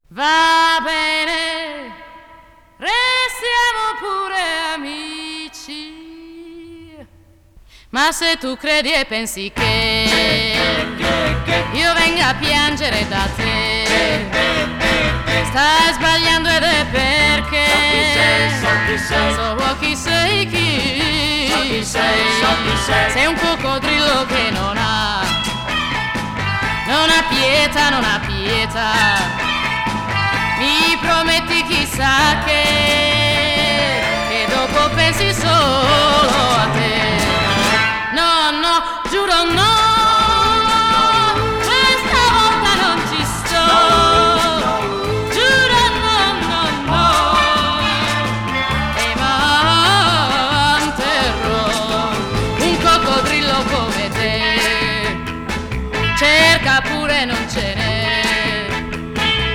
Va bene, restiamo pure amici. Ma se tu credi e pensi che io venga a piangere da te, stai sbagliando ed è perché so chi sei, chi sei. Sei un coccodrillo che non ha pietà, non ha pietà. Mi prometti chissà che dopo pensi solo a te. No, no, giuro no.